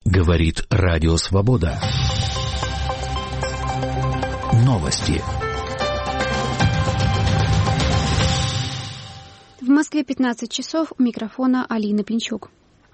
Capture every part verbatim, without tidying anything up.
Говорит Радио Свобода. Новости. В Москве пятнадцать часов, у микрофона Алина Пинчук.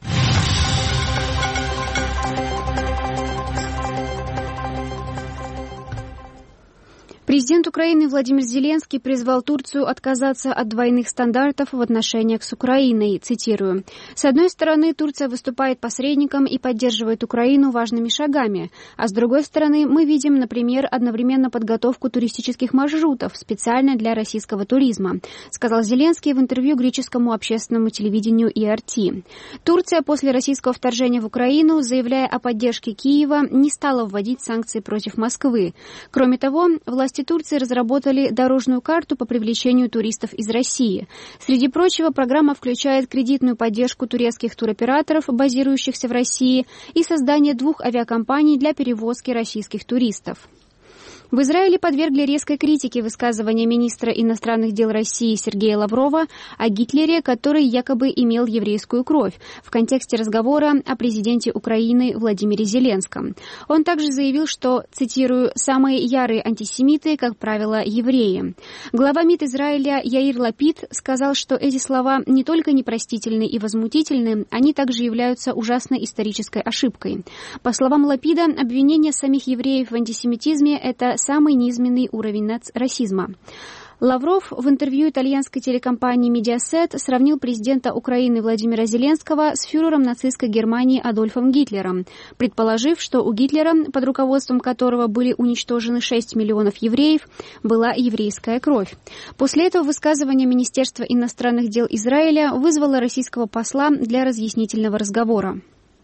Президент Украины Владимир Зеленский призвал Турцию отказаться от двойных стандартов в отношениях с Украиной. Цитирую. «С одной стороны, Турция выступает посредником и поддерживает Украину важными шагами, а с другой стороны, мы видим, например, одновременно подготовку туристических маршрутов специально для российского туризма», сказал Зеленский в интервью греческому общественному телевидению и эр ти. Турция после российского вторжения в Украину, заявляя о поддержке Киева, не стала вводить санкции против Москвы. Кроме того, власти Турции разработали дорожную карту по привлечению туристов из России. Среди прочего, программа включает кредитную поддержку турецких туроператоров, базирующихся в России, и создание двух авиакомпаний для перевозки российских туристов. В Израиле подвергли резкой критике высказывания министра иностранных дел России Сергея Лаврова о Гитлере, который якобы имел еврейскую кровь, в контексте разговора о президенте Украины Владимире Зеленском. Он также заявил, что, цитирую, «самые ярые антисемиты, как правило, евреи». Глава МИД Израиля Яир Лапид сказал, что эти слова не только непростительны и возмутительны, они также являются ужасной исторической ошибкой. По словам Лапида, обвинение самих евреев в антисемитизме – это самый низменный уровень расизма. Лавров в интервью итальянской телекомпании «Медиасет» сравнил президента Украины Владимира Зеленского с фюрером нацистской Германии Адольфом Гитлером, предположив, что у Гитлера, под руководством которого были уничтожены шесть миллионов евреев, была еврейская кровь. После этого высказывание Министерства иностранных дел Израиля вызвало российского посла для разъяснительного разговора.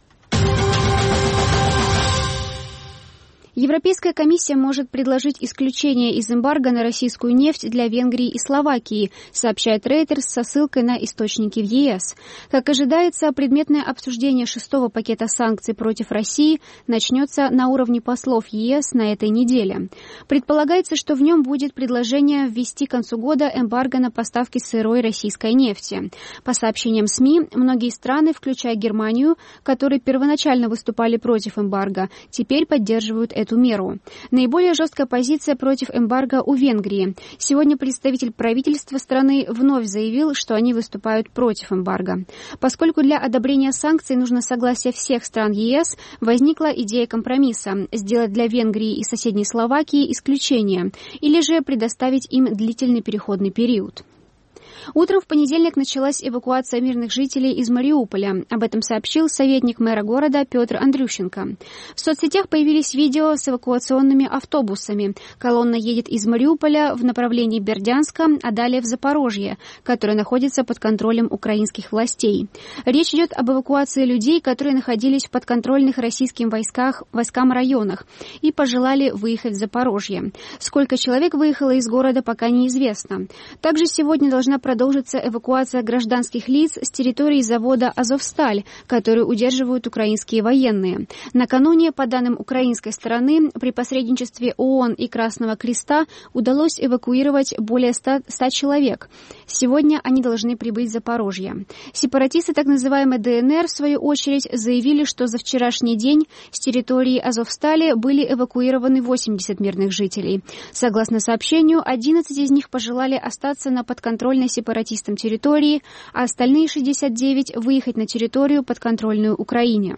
Европейская комиссия может предложить исключение из эмбарго на российскую нефть для Венгрии и Словакии, сообщает Reuters со ссылкой на источники в е эс. Как ожидается, предметное обсуждение шестого пакета санкций против России начнется на уровне послов е эс на этой неделе. Предполагается, что в нем будет предложение ввести к концу года эмбарго на поставки сырой российской нефти. По сообщениям СМИ, многие страны, включая Германию, которые первоначально выступали против эмбарго, теперь поддерживают эту меру. Наиболее жесткая позиция против эмбарго у Венгрии. Сегодня представитель правительства страны вновь заявил, что они выступают против эмбарго. Поскольку для одобрения санкций нужно согласие всех стран е эс, возникла идея компромисса – сделать для Венгрии и соседней Словакии исключение, или же предоставить им длительный переходный период. Утром в понедельник началась эвакуация мирных жителей из Мариуполя. Об этом сообщил советник мэра города Петр Андрющенко. В соцсетях появились видео с эвакуационными автобусами. Колонна едет из Мариуполя в направлении Бердянска, а далее в Запорожье, которое находится под контролем украинских властей. Речь идет об эвакуации людей, которые находились в подконтрольных российским войсках, войскам районах и пожелали выехать в Запорожье. Сколько человек выехало из города, пока неизвестно. Также сегодня должна продолжится эвакуация гражданских лиц с территории завода «Азовсталь», который удерживают украинские военные. Накануне, по данным украинской стороны, при посредничестве ООН и Красного Креста удалось эвакуировать более ста человек. Сегодня они должны прибыть в Запорожье. Сепаратисты так называемой дэ эн эр, в свою очередь, заявили, что за вчерашний день с территории «Азовстали» были эвакуированы восемьдесят мирных жителей. Согласно сообщению, одиннадцать из них пожелали остаться на подконтрольной сепаратистам территории, а остальные шестьдесят девять выехать на территорию, подконтрольную Украине.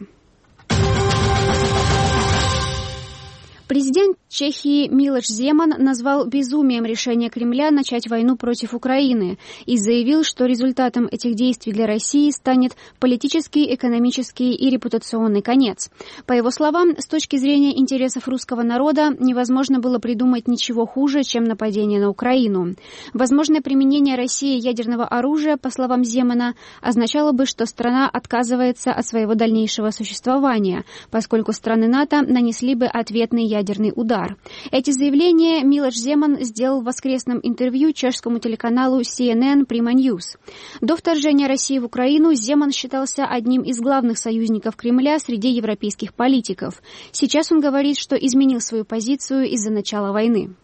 Президент Чехии Милош Земан назвал безумием решение Кремля начать войну против Украины и заявил, что результатом этих действий для России станет политический, экономический и репутационный конец. По его словам, с точки зрения интересов русского народа невозможно было придумать ничего хуже, чем нападение на Украину. Возможное применение России ядерного оружия, по словам Земана, означало бы, что страна отказывается от своего дальнейшего существования, поскольку страны НАТО нанесли бы ответный ядерный удар. Эти заявления Милош Земан сделал в воскресном интервью чешскому телеканалу си эн эн Prima News. До вторжения России в Украину Земан считался одним из главных союзников Кремля среди европейских политиков. Сейчас он говорит, что изменил свою позицию из-за начала войны.